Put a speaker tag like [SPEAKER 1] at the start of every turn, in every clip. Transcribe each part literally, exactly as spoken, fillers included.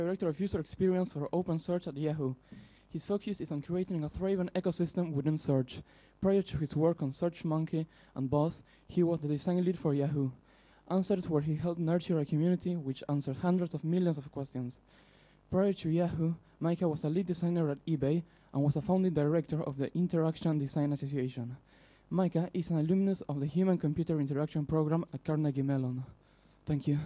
[SPEAKER 1] Director of User Experience for Open Search at Yahoo. His focus is on creating a thriving ecosystem within search. Prior to his work on SearchMonkey and Buzz, he was the design lead for Yahoo Answers, where he helped nurture a community which answered hundreds of millions of questions. Prior to Yahoo, Micah was a lead designer at eBay and was a founding director of the Interaction Design Association. Micah is an alumnus of the Human-Computer Interaction Program at Carnegie Mellon. Thank you.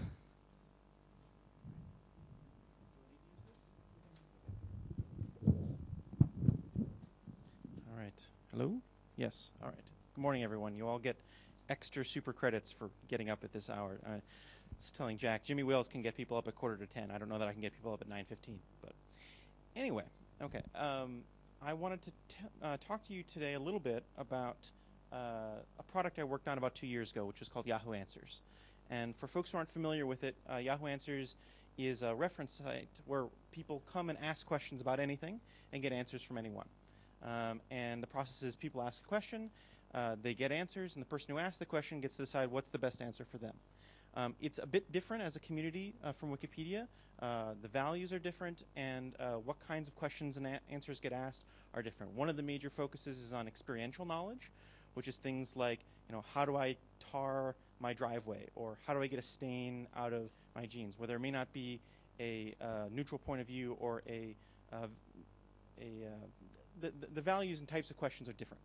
[SPEAKER 2] All right. Hello? Yes. All right. Good morning, everyone. You all get extra super credits for getting up at this hour. I was telling Jack, Jimmy Wales can get people up at quarter to ten. I don't know that I can get people up at nine fifteen. But anyway, okay. Um, I wanted to t uh, talk to you today a little bit about uh, a product I worked on about two years ago, which was called Yahoo Answers. And for folks who aren't familiar with it, uh, Yahoo Answers is a reference site where people come and ask questions about anything and get answers from anyone. Um, and the process is people ask a question, uh, they get answers, and the person who asked the question gets to decide what's the best answer for them. Um, it's a bit different as a community uh, from Wikipedia. Uh, the values are different, and uh, what kinds of questions and answers get asked are different. One of the major focuses is on experiential knowledge, which is things like, you know, how do I tar my driveway, or how do I get a stain out of my jeans, where there may not be a uh, neutral point of view or a, uh, a uh, the, the values and types of questions are different.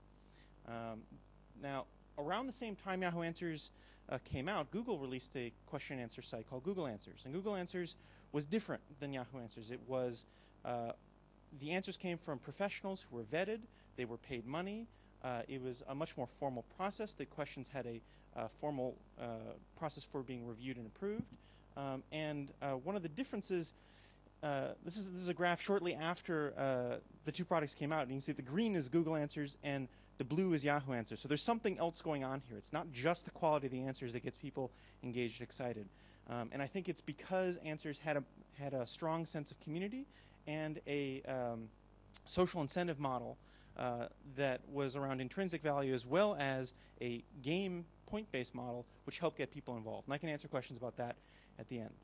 [SPEAKER 2] Um, now, around the same time Yahoo Answers uh, came out, Google released a question and answer site called Google Answers. And Google Answers was different than Yahoo Answers. It was, uh, the answers came from professionals who were vetted, they were paid money, uh, it was a much more formal process. The questions had a uh, formal uh, process for being reviewed and approved. Um, and uh, one of the differences, uh, this is this is a graph shortly after uh, the two products came out, and you can see the green is Google Answers and the blue is Yahoo Answers. So there's something else going on here. It's not just the quality of the answers that gets people engaged and excited. Um, and I think it's because Answers had a had a strong sense of community and a um, social incentive model uh, that was around intrinsic value, as well as a game point-based model, which helped get people involved. And I can answer questions about that at the end.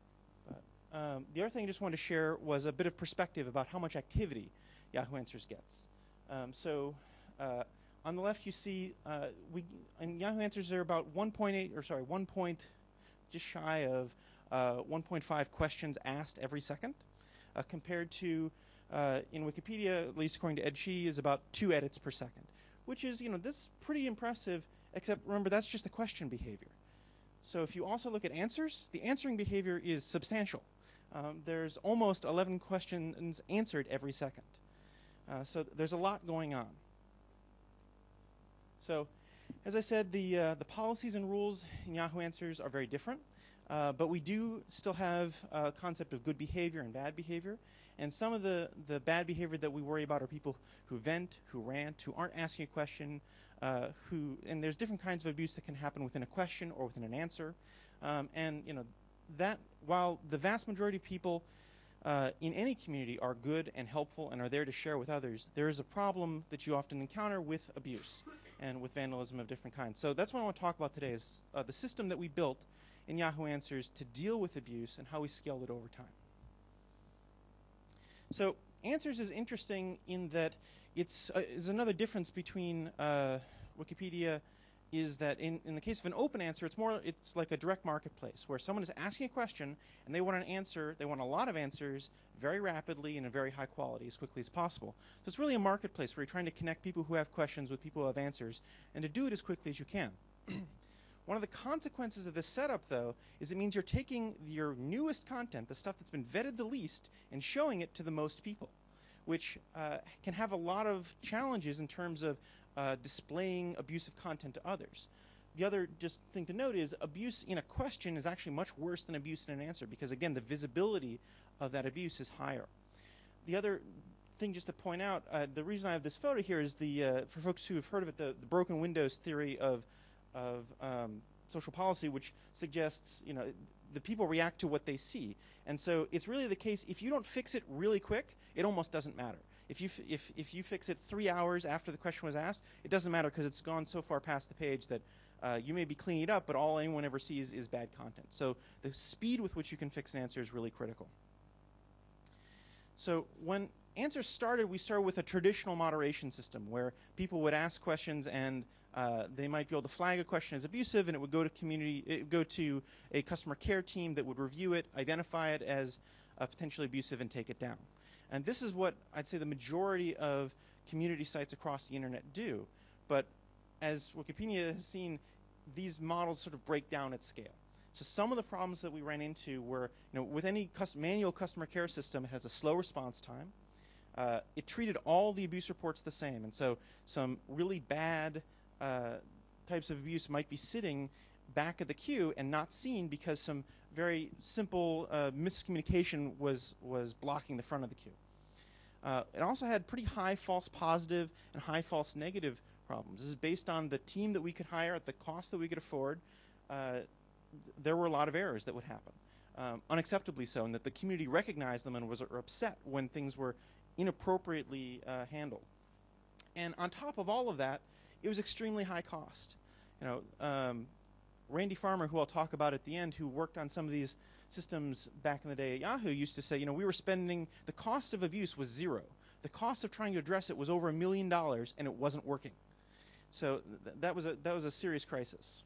[SPEAKER 2] But, um, the other thing I just wanted to share was a bit of perspective about how much activity Yahoo Answers gets. Um, so uh, on the left, you see uh, we in Yahoo Answers there are about one point eight, or sorry, one point, just shy of uh, one point five questions asked every second, uh, compared to uh, in Wikipedia, at least according to Ed Chi, is about two edits per second, which is, you know, this is pretty impressive. Except remember, that's just the question behavior. So if you also look at answers, the answering behavior is substantial. Um, there's almost eleven questions answered every second. Uh, so th there's a lot going on. So as I said, the, uh, the policies and rules in Yahoo Answers are very different. Uh, but we do still have a concept of good behavior and bad behavior. And some of the, the bad behavior that we worry about are people who vent, who rant, who aren't asking a question, uh, who, and there's different kinds of abuse that can happen within a question or within an answer. Um, and, you know, that, while the vast majority of people uh, in any community are good and helpful and are there to share with others, there is a problem that you often encounter with abuse and with vandalism of different kinds. So that's what I want to talk about today, is uh, the system that we built in Yahoo Answers to deal with abuse and how we scaled it over time. So Answers is interesting in that it's, uh, it's another difference between uh, Wikipedia is that in, in the case of an open answer, it's more, it's like a direct marketplace where someone is asking a question and they want an answer, they want a lot of answers very rapidly and in very high quality as quickly as possible. So it's really a marketplace where you're trying to connect people who have questions with people who have answers and to do it as quickly as you can. One of the consequences of this setup, though, is it means you're taking your newest content, the stuff that's been vetted the least, and showing it to the most people, which uh, can have a lot of challenges in terms of uh, displaying abusive content to others. The other just thing to note is abuse in a question is actually much worse than abuse in an answer because, again, the visibility of that abuse is higher. The other thing just to point out, uh, the reason I have this photo here is the, uh, for folks who have heard of it, the, the broken windows theory of of um, social policy, which suggests, you know, the people react to what they see. And so it's really the case, if you don't fix it really quick, it almost doesn't matter. If you, f if, if you fix it three hours after the question was asked, it doesn't matter because it's gone so far past the page that uh, you may be cleaning it up, but all anyone ever sees is bad content. So the speed with which you can fix an answer is really critical. So when Answers started, we started with a traditional moderation system where people would ask questions and uh, they might be able to flag a question as abusive, and it would go to community, it would go to a customer care team that would review it, identify it as uh, potentially abusive, and take it down. And this is what I'd say the majority of community sites across the internet do. But as Wikipedia has seen, these models sort of break down at scale. So some of the problems that we ran into were, you know, with any cus- manual customer care system, it has a slow response time. Uh, it treated all the abuse reports the same, and so some really bad uh, types of abuse might be sitting back at the queue and not seen because some very simple uh, miscommunication was was blocking the front of the queue. Uh, it also had pretty high false positive and high false negative problems. This is based on the team that we could hire at the cost that we could afford. Uh, th- there were a lot of errors that would happen, um, unacceptably so, and that the community recognized them and was uh, upset when things were inappropriately uh, handled. And on top of all of that, it was extremely high cost. You know, um, Randy Farmer, who I'll talk about at the end, who worked on some of these systems back in the day at Yahoo, used to say, you know, we were spending, the cost of abuse was zero. The cost of trying to address it was over a million dollars, and it wasn't working. So th- that was a that was a serious crisis.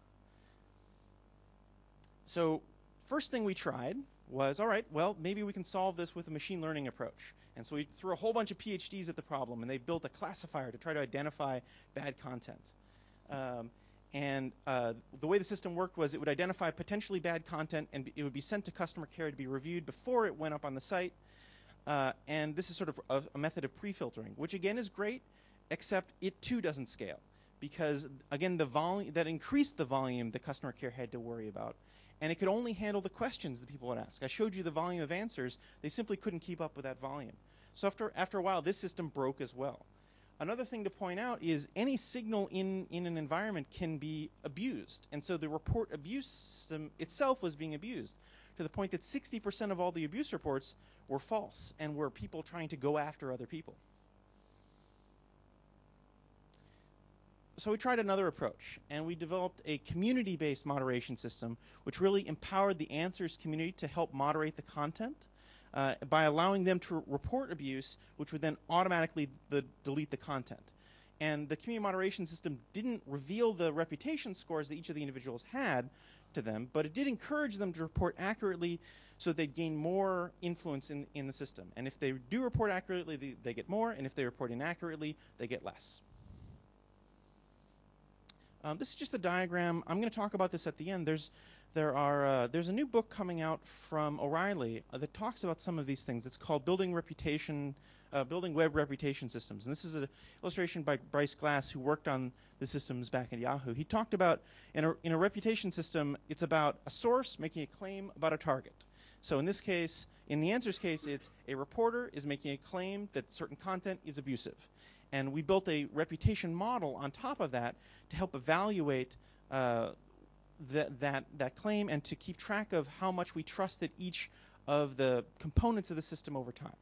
[SPEAKER 2] So first thing we tried was, all right, well, maybe we can solve this with a machine learning approach. And so we threw a whole bunch of PhDs at the problem, and they built a classifier to try to identify bad content. Um, and uh, the way the system worked was it would identify potentially bad content, and it would be sent to customer care to be reviewed before it went up on the site. Uh, and this is sort of a, a method of pre-filtering, which again is great, except it too doesn't scale. Because again, the volume that increased the volume the customer care had to worry about. And it could only handle the questions that people would ask. I showed you the volume of answers. They simply couldn't keep up with that volume. So after, after a while, this system broke as well. Another thing to point out is any signal in, in an environment can be abused. And so the report abuse system itself was being abused to the point that sixty percent of all the abuse reports were false and were people trying to go after other people. So we tried another approach, and we developed a community-based moderation system which really empowered the Answers community to help moderate the content uh, by allowing them to report abuse, which would then automatically the, delete the content. And the community moderation system didn't reveal the reputation scores that each of the individuals had to them, but it did encourage them to report accurately so that they'd gain more influence in, in the system. And if they do report accurately, they, they get more, and if they report inaccurately, they get less. Um, this is just a diagram. I'm going to talk about this at the end. There's, there are, uh, there's a new book coming out from O'Reilly uh, that talks about some of these things. It's called Building Reputation, uh, Building Web Reputation Systems. And this is an illustration by Bryce Glass, who worked on the systems back at Yahoo. He talked about, in a, in a reputation system, it's about a source making a claim about a target. So in this case, in the Answers case, it's a reporter is making a claim that certain content is abusive. And we built a reputation model on top of that to help evaluate uh, th that, that claim and to keep track of how much we trusted each of the components of the system over time.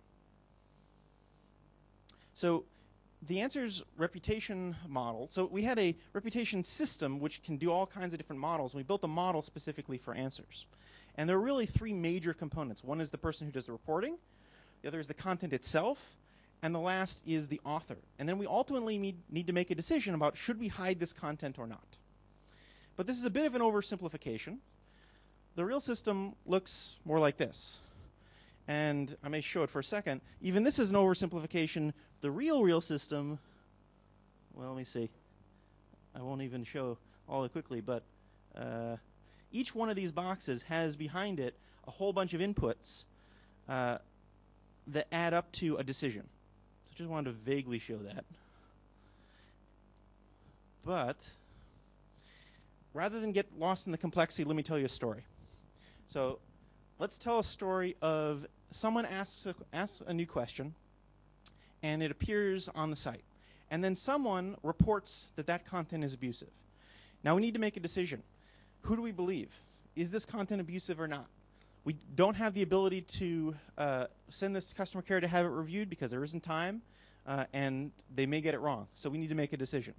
[SPEAKER 2] So the Answers reputation model, so we had a reputation system which can do all kinds of different models, and we built a model specifically for Answers. And there are really three major components. One is the person who does the reporting, the other is the content itself, and the last is the author. And then we ultimately need, need to make a decision about should we hide this content or not. But this is a bit of an oversimplification. The real system looks more like this. And I may show it for a second. Even this is an oversimplification. The real, real system, well, let me see. I won't even show all it quickly, but uh, each one of these boxes has behind it a whole bunch of inputs uh, that add up to a decision. I just wanted to vaguely show that. But rather than get lost in the complexity, let me tell you a story. So let's tell a story of someone asks a, asks a new question, and it appears on the site. And then someone reports that that content is abusive. Now we need to make a decision. Who do we believe? Is this content abusive or not? We don't have the ability to uh, send this to customer care to have it reviewed because there isn't time, uh, and they may get it wrong. So we need to make a decision.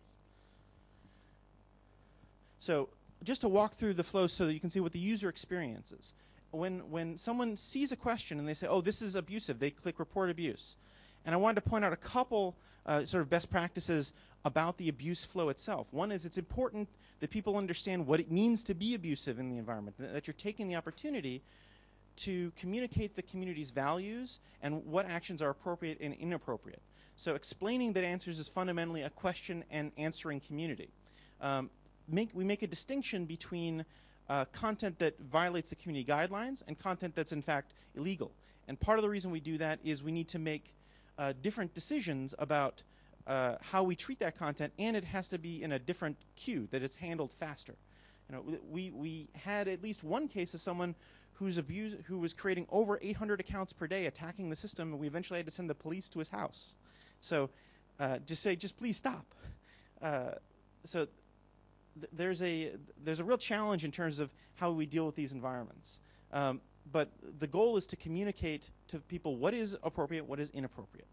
[SPEAKER 2] So just to walk through the flow so that you can see what the user experience is. when, when someone sees a question and they say, oh, this is abusive, they click report abuse. And I wanted to point out a couple uh, sort of best practices about the abuse flow itself. One is it's important that people understand what it means to be abusive in the environment, th that you're taking the opportunity to communicate the community's values and what actions are appropriate and inappropriate. So explaining that Answers is fundamentally a question and answering community. Um, make, we make a distinction between uh, content that violates the community guidelines and content that's in fact illegal. And part of the reason we do that is we need to make uh, different decisions about uh, how we treat that content, and it has to be in a different queue, that it's handled faster. You know, we, we had at least one case of someone who's abused, who was creating over eight hundred accounts per day, attacking the system, and we eventually had to send the police to his house. So uh, just say, just please stop. Uh, so th there's a there's a real challenge in terms of how we deal with these environments. Um, but the goal is to communicate to people what is appropriate, what is inappropriate.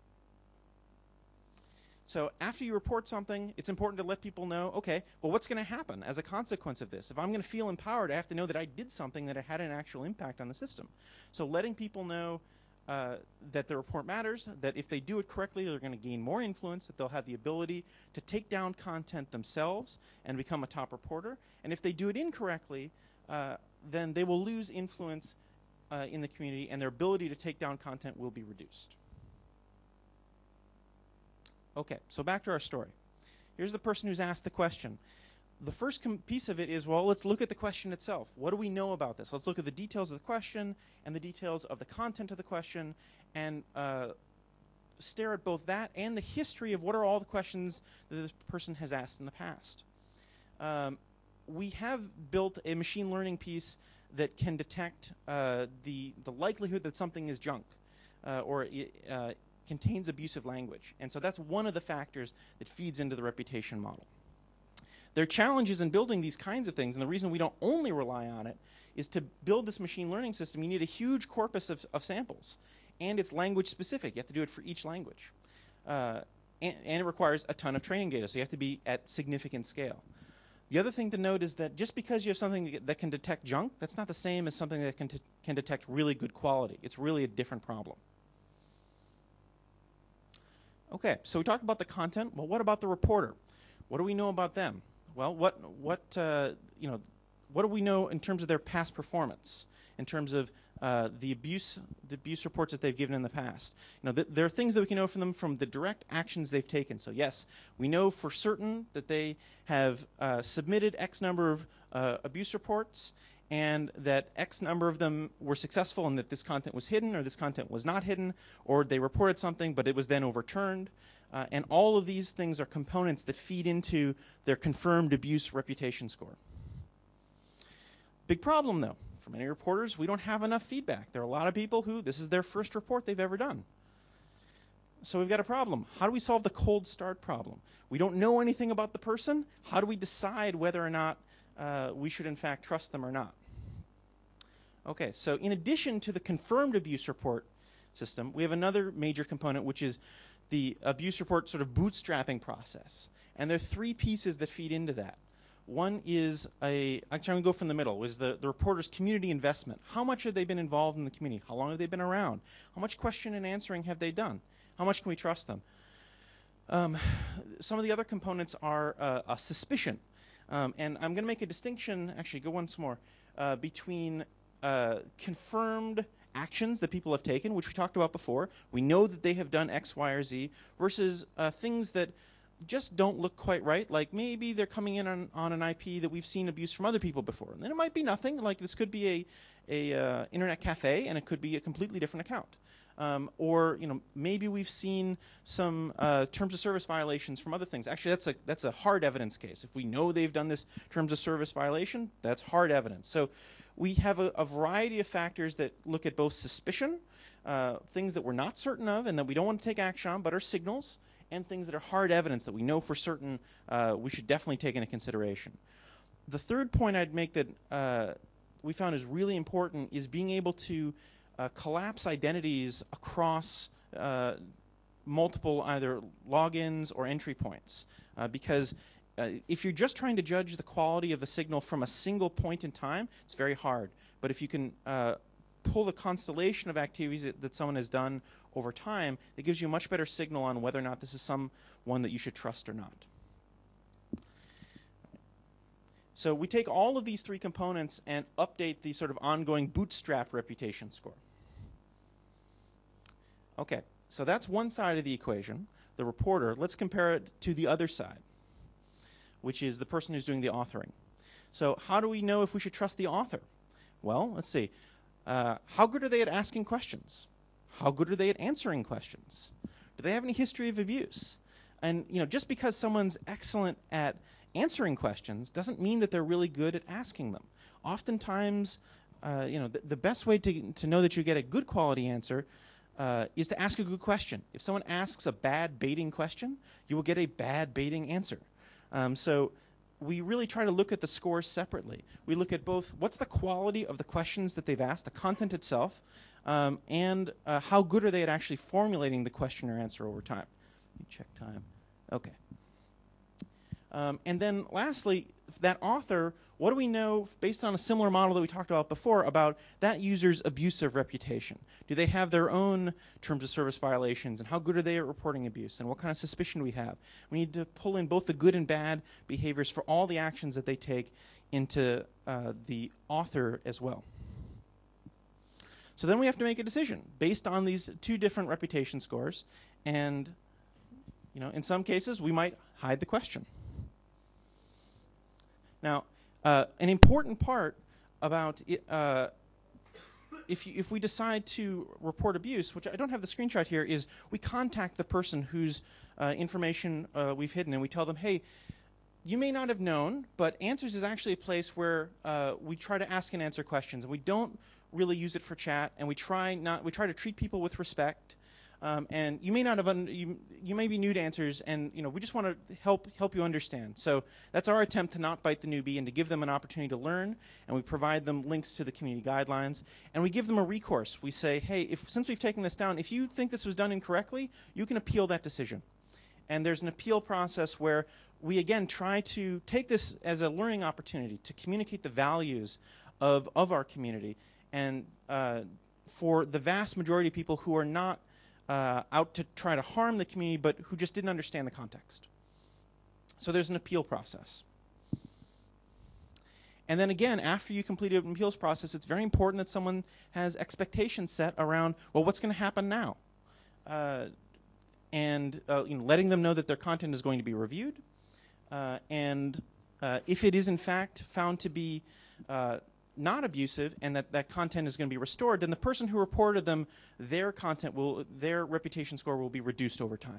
[SPEAKER 2] So after you report something, it's important to let people know, okay, well, what's going to happen as a consequence of this? If I'm going to feel empowered, I have to know that I did something that had an actual impact on the system. So letting people know uh, that the report matters, that if they do it correctly, they're going to gain more influence, that they'll have the ability to take down content themselves and become a top reporter. And if they do it incorrectly, uh, then they will lose influence uh, in the community, and their ability to take down content will be reduced. Okay, so back to our story. Here's the person who's asked the question. The first piece of it is, well, let's look at the question itself. What do we know about this? Let's look at the details of the question and the details of the content of the question, and uh, stare at both that and the history of what are all the questions that this person has asked in the past. Um, we have built a machine learning piece that can detect uh, the, the likelihood that something is junk uh, or uh, contains abusive language. And so that's one of the factors that feeds into the reputation model. There are challenges in building these kinds of things, and the reason we don't only rely on it is to build this machine learning system, you need a huge corpus of, of samples, and it's language specific. You have to do it for each language. Uh, and, and it requires a ton of training data, so you have to be at significant scale. The other thing to note is that just because you have something that can detect junk, that's not the same as something that can, can detect really good quality. It's really a different problem. Okay, so we talked about the content. Well, what about the reporter? What do we know about them? Well, what what uh, you know, what do we know in terms of their past performance? In terms of uh, the abuse, the abuse reports that they've given in the past. You know, th there are things that we can know from them from the direct actions they've taken. So yes, we know for certain that they have uh, submitted X number of uh, abuse reports, and that X number of them were successful, and that this content was hidden, or this content was not hidden, or they reported something but it was then overturned. Uh, and all of these things are components that feed into their confirmed abuse reputation score. Big problem, though. For many reporters, we don't have enough feedback. There are a lot of people who this is their first report they've ever done. So we've got a problem. How do we solve the cold start problem? We don't know anything about the person. How do we decide whether or not uh, we should in fact trust them or not? Okay, so in addition to the confirmed abuse report system, we have another major component, which is the abuse report sort of bootstrapping process. And there are three pieces that feed into that. One is a, actually I'm going to go from the middle, is the, the reporter's community investment. How much have they been involved in the community? How long have they been around? How much question and answering have they done? How much can we trust them? Um, some of the other components are uh, a suspicion. Um, and I'm going to make a distinction, actually go once more, uh, between uh, confirmed actions that people have taken, which we talked about before. We know that they have done X, Y, or Z, versus uh, things that just don't look quite right, like maybe they're coming in on, on an I P that we've seen abuse from other people before. And then it might be nothing, like this could be a, a uh, internet cafe, and it could be a completely different account. Um, or you know, maybe we've seen some uh, terms of service violations from other things. Actually, that's a, that's a hard evidence case. If we know they've done this terms of service violation, that's hard evidence. So we have a, a variety of factors that look at both suspicion, uh, things that we're not certain of and that we don't want to take action on, but are signals, and things that are hard evidence that we know for certain uh, we should definitely take into consideration. The third point I'd make that uh, we found is really important is being able to uh, collapse identities across uh, multiple either logins or entry points. Uh, because uh, if you're just trying to judge the quality of the signal from a single point in time, it's very hard. But if you can uh, pull the constellation of activities that, that someone has done over time, it gives you a much better signal on whether or not this is someone that you should trust or not. So we take all of these three components and update the sort of ongoing bootstrap reputation score. Okay, so that's one side of the equation, the reporter. Let's compare it to the other side, which is the person who's doing the authoring. So how do we know if we should trust the author? Well, let's see. Uh, how good are they at asking questions? How good are they at answering questions? Do they have any history of abuse? And you know, just because someone's excellent at answering questions doesn't mean that they're really good at asking them. Oftentimes, uh, you know, th the best way to, to know that you get a good quality answer uh, is to ask a good question. If someone asks a bad baiting question, you will get a bad baiting answer. Um, so we really try to look at the scores separately. We look at both what's the quality of the questions that they've asked, the content itself, um, and uh, how good are they at actually formulating the question or answer over time. Let me check time. Okay. Um, and then lastly, that author, what do we know based on a similar model that we talked about before about that user's abusive reputation? Do they have their own terms of service violations, and how good are they at reporting abuse, and what kind of suspicion do we have? We need to pull in both the good and bad behaviors for all the actions that they take into uh, the author as well. So then we have to make a decision based on these two different reputation scores, and you know, in some cases we might hide the question. Now, uh, an important part about it, uh, if, you, if we decide to report abuse, which I don't have the screenshot here, is we contact the person whose uh, information uh, we've hidden, and we tell them, hey, you may not have known, but Answers is actually a place where uh, we try to ask and answer questions, and we don't really use it for chat, and we try not we try to treat people with respect. Um, and you may not have un you, you may be new to Answers, and you know we just want to help help you understand. So that's our attempt to not bite the newbie and to give them an opportunity to learn. And we provide them links to the community guidelines, and we give them a recourse. We say, hey, if since we've taken this down, if you think this was done incorrectly, you can appeal that decision. And there's an appeal process where we again try to take this as a learning opportunity to communicate the values of of our community, and uh, for the vast majority of people who are not Uh, out to try to harm the community, but who just didn't understand the context. So there's an appeal process. And then again, after you complete an appeals process, it's very important that someone has expectations set around, well, what's going to happen now? Uh, and uh, you know, letting them know that their content is going to be reviewed. Uh, and uh, if it is in fact found to be uh, not abusive and that that content is going to be restored, then the person who reported them, their content will, their reputation score will be reduced over time.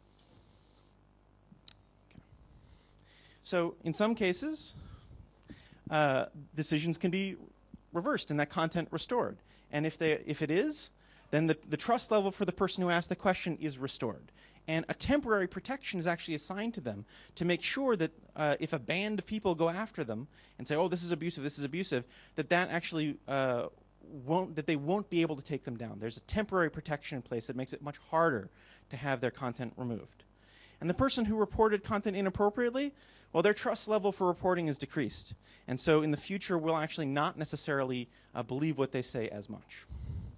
[SPEAKER 2] Okay. So in some cases, uh, decisions can be reversed and that content restored. And if they, if it is, then the, the trust level for the person who asked the question is restored. And a temporary protection is actually assigned to them to make sure that uh, if a band of people go after them and say, oh, this is abusive, this is abusive, that that actually uh, won't, that they won't be able to take them down. There's a temporary protection in place that makes it much harder to have their content removed. And the person who reported content inappropriately, well, their trust level for reporting is decreased. And so in the future, we'll actually not necessarily uh, believe what they say as much.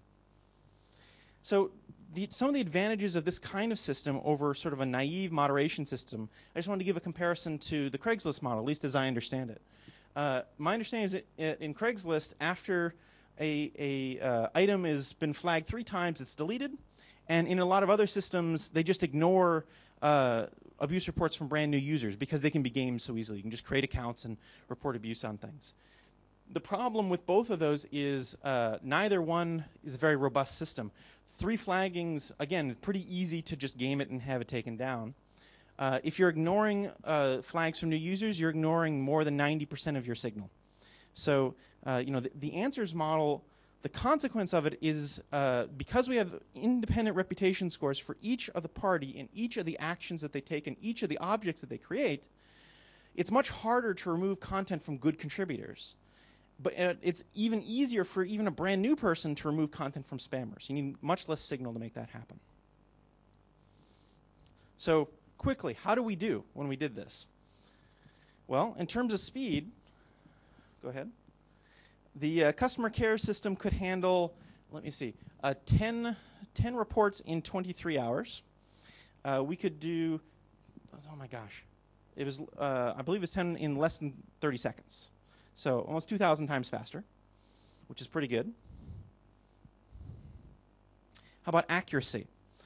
[SPEAKER 2] So The, some of the advantages of this kind of system over sort of a naive moderation system, I just wanted to give a comparison to the Craigslist model, at least as I understand it. Uh, my understanding is that in Craigslist, after a, a uh, item has been flagged three times, it's deleted. And in a lot of other systems, they just ignore uh, abuse reports from brand new users because they can be gamed so easily. You can just create accounts and report abuse on things. The problem with both of those is uh, neither one is a very robust system. Three flaggings, again, pretty easy to just game it and have it taken down. Uh, if you're ignoring uh, flags from new users, you're ignoring more than ninety percent of your signal. So, uh, you know, the, the Answers model, the consequence of it is uh, because we have independent reputation scores for each of the party and each of the actions that they take and each of the objects that they create, it's much harder to remove content from good contributors. But uh, it's even easier for even a brand new person to remove content from spammers. You need much less signal to make that happen. So quickly, how do we do when we did this? Well, in terms of speed, go ahead. The uh, customer care system could handle, let me see, uh, ten, ten reports in twenty-three hours. Uh, we could do, oh my gosh, it was, uh, I believe it's ten in less than thirty seconds. So almost two thousand times faster, which is pretty good. How about accuracy?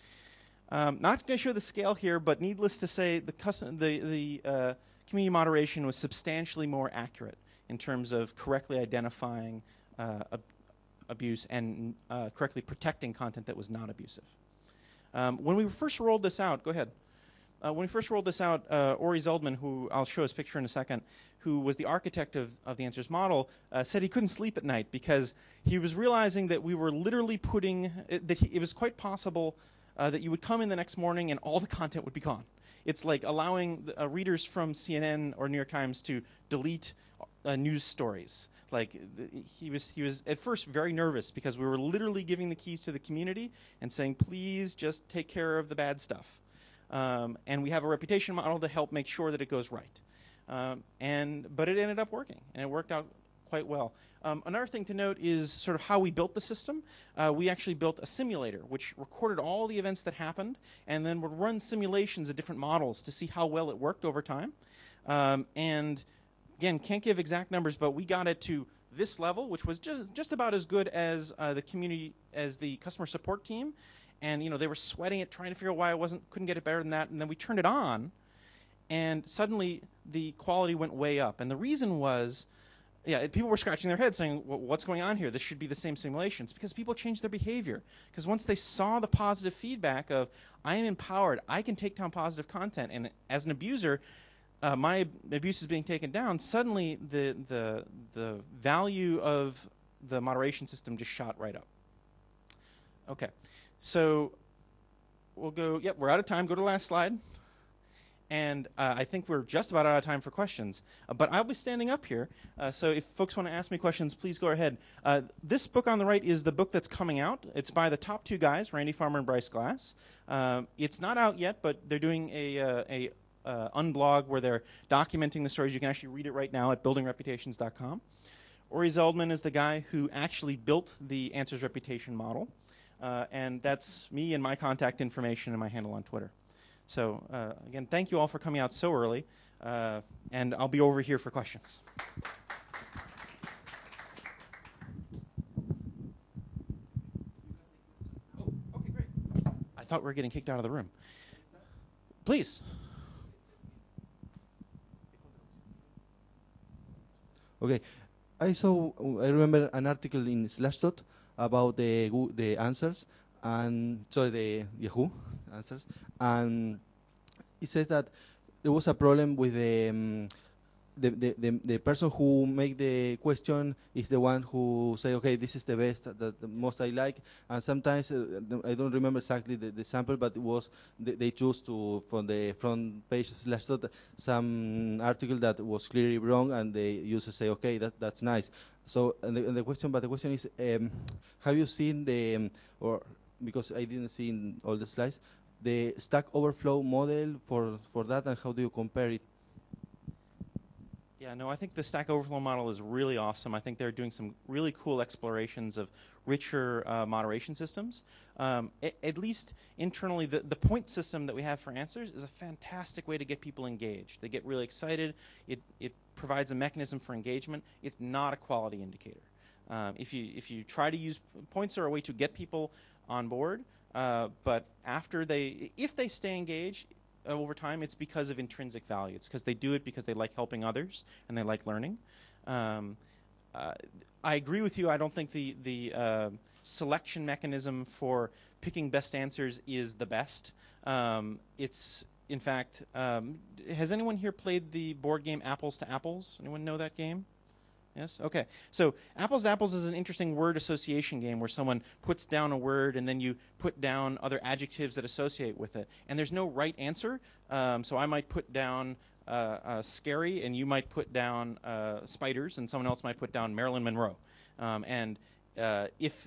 [SPEAKER 2] Um, not going to show the scale here, but needless to say, the, custom, the, the uh, community moderation was substantially more accurate in terms of correctly identifying uh, ab abuse and uh, correctly protecting content that was not abusive. Um, when we first rolled this out, go ahead. Uh, when we first rolled this out, uh, Ori Zeldman, who I'll show his picture in a second, who was the architect of, of the Answers model, uh, said he couldn't sleep at night because he was realizing that we were literally putting, it, that he, it was quite possible uh, that you would come in the next morning and all the content would be gone. It's like allowing the, uh, readers from C N N or New York Times to delete uh, news stories. Like th he was, he was at first very nervous because we were literally giving the keys to the community and saying, please just take care of the bad stuff. Um, and we have a reputation model to help make sure that it goes right. Um, and but it ended up working, and it worked out quite well. Um, another thing to note is sort of how we built the system. Uh, we actually built a simulator which recorded all the events that happened and then would run simulations of different models to see how well it worked over time. Um, and again, can't give exact numbers, but we got it to this level, which was just, just about as good as uh, the community, as the customer support team. And you know, they were sweating it, trying to figure out why I wasn't, couldn't get it better than that. And then we turned it on, and suddenly the quality went way up. And the reason was, yeah, people were scratching their heads saying, well, what's going on here? This should be the same simulation. It's because people changed their behavior. Because once they saw the positive feedback of, I am empowered, I can take down positive content, and as an abuser, uh, my abuse is being taken down, suddenly the, the, the value of the moderation system just shot right up. Okay. So we'll go, yep, we're out of time. Go to the last slide. And uh, I think we're just about out of time for questions. Uh, but I'll be standing up here. Uh, so if folks want to ask me questions, please go ahead. Uh, this book on the right is the book that's coming out. It's by the top two guys, Randy Farmer and Bryce Glass. Uh, it's not out yet, but they're doing a, uh, a uh, unblog where they're documenting the stories. You can actually read it right now at building reputations dot com. Ori Zeldman is the guy who actually built the Answers reputation model. Uh, and that's me and my contact information and my handle on Twitter. So uh, again, thank you all for coming out so early. Uh, and I'll be over here for questions. Oh, okay, great. I thought we were getting kicked out of the room. Please.
[SPEAKER 3] Okay. I saw, I remember an article in Slashdot about the the answers and sorry the Yahoo answers, and it says that there was a problem with the um, the, the the the person who make the question is the one who say, okay, this is the best, the, the most I like, and sometimes uh, I don't remember exactly the, the sample, but it was they, they chose to from the front page slash dot some article that was clearly wrong, and the user say, okay, that that's nice. So and the, and the question, but the question is, um, have you seen the um, or because I didn't see in all the slides the Stack Overflow model for for that, and how do you compare it?
[SPEAKER 2] Yeah, no, I think the Stack Overflow model is really awesome. I think they're doing some really cool explorations of richer uh, moderation systems. Um, at least internally, the, the point system that we have for Answers is a fantastic way to get people engaged. They get really excited. It, it provides a mechanism for engagement. It's not a quality indicator. Um, if you, if you try to use points are a way to get people on board, uh, but after they, if they stay engaged, Uh, over time, it's because of intrinsic value. It's because they do it because they like helping others and they like learning. Um, uh, I agree with you. I don't think the, the uh, selection mechanism for picking best answers is the best. Um, it's, in fact, um, has anyone here played the board game Apples to Apples? Anyone know that game? Yes? Okay. So Apples to Apples is an interesting word association game where someone puts down a word and then you put down other adjectives that associate with it. And there's no right answer. Um, so I might put down uh, uh, scary, and you might put down uh, spiders, and someone else might put down Marilyn Monroe. Um, and uh, if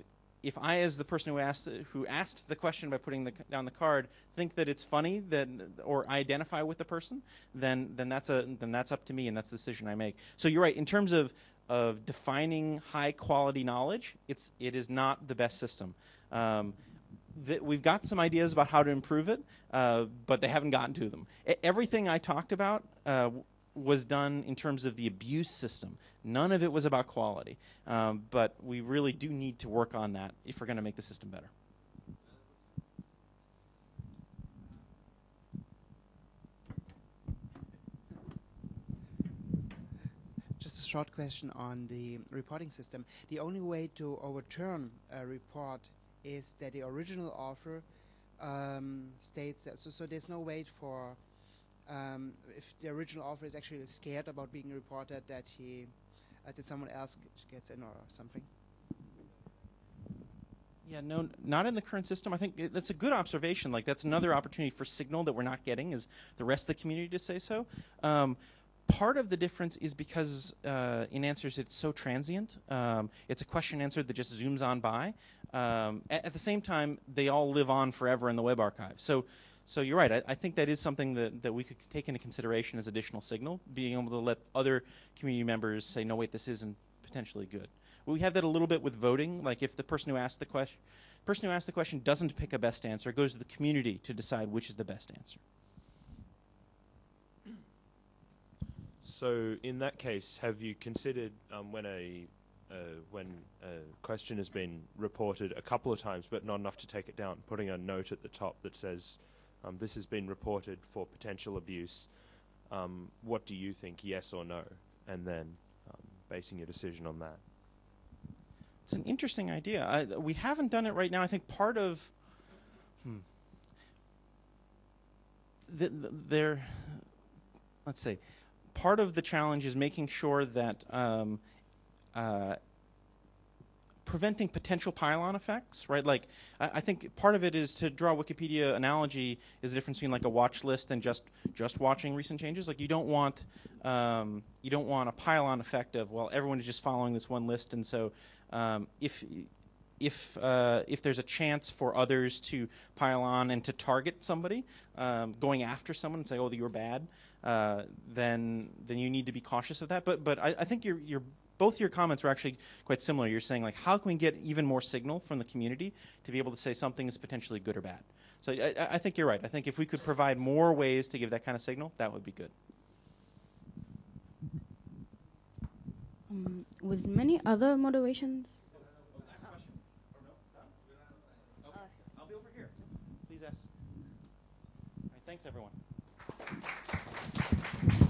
[SPEAKER 2] if I, as the person who asked who asked the question by putting the, down the card, think that it's funny, then or I identify with the person, then then that's a then that's up to me, and that's the decision I make. So you're right in terms of of defining high quality knowledge. It's it is not the best system. Um, that we've got some ideas about how to improve it, uh, but they haven't gotten to them. E- everything I talked about uh, was done in terms of the abuse system. None of it was about quality. Um, but we really do need to work on that if we're going to make the system better.
[SPEAKER 4] Just a short question on the reporting system. The only way to overturn a report is that the original author um, states that. So, so there's no way for, um, if the original author is actually scared about being reported, that he, uh, that someone else gets in or something.
[SPEAKER 2] Yeah, no, not in the current system. I think it, that's a good observation. Like, that's another opportunity for signal that we're not getting, is the rest of the community to say so. Um, part of the difference is because uh, in answers it's so transient. Um, it's a question answer that just zooms on by. Um, at, at the same time, they all live on forever in the web archive. So, so you're right. I, I think that is something that, that we could take into consideration as additional signal, being able to let other community members say, no, wait, this isn't potentially good. We have that a little bit with voting. Like, if the person who asked the question, person who asked the question doesn't pick a best answer, it goes to the community to decide which is the best answer.
[SPEAKER 5] So, in that case, have you considered um, when a uh, when a question has been reported a couple of times, but not enough to take it down, putting a note at the top that says, um, "This has been reported for potential abuse. Um, what do you think, yes or no?" And then um, basing your decision on that.
[SPEAKER 2] It's an interesting idea. I, we haven't done it right now. I think part of hmm, the, the, there, let's see, part of the challenge is making sure that um, uh, preventing potential pile-on effects, right? Like, I, I think part of it is, to draw a Wikipedia analogy, is the difference between like a watch list and just just watching recent changes. Like, you don't want um, you don't want a pile-on effect of, well, everyone is just following this one list, and so um, if if uh, if there's a chance for others to pile on and to target somebody, um, going after someone and say, oh, you're bad, uh, then then you need to be cautious of that. But but I, I think you're you're both your comments are actually quite similar. You're saying, like, how can we get even more signal from the community to be able to say something is potentially good or bad? So I, I think you're right. I think if we could provide more ways to give that kind of signal, that would be good.
[SPEAKER 6] Um, with many other moderations.
[SPEAKER 2] Last question. Or no? Done? Okay. I'll be over here. Please ask. All right, thanks, everyone.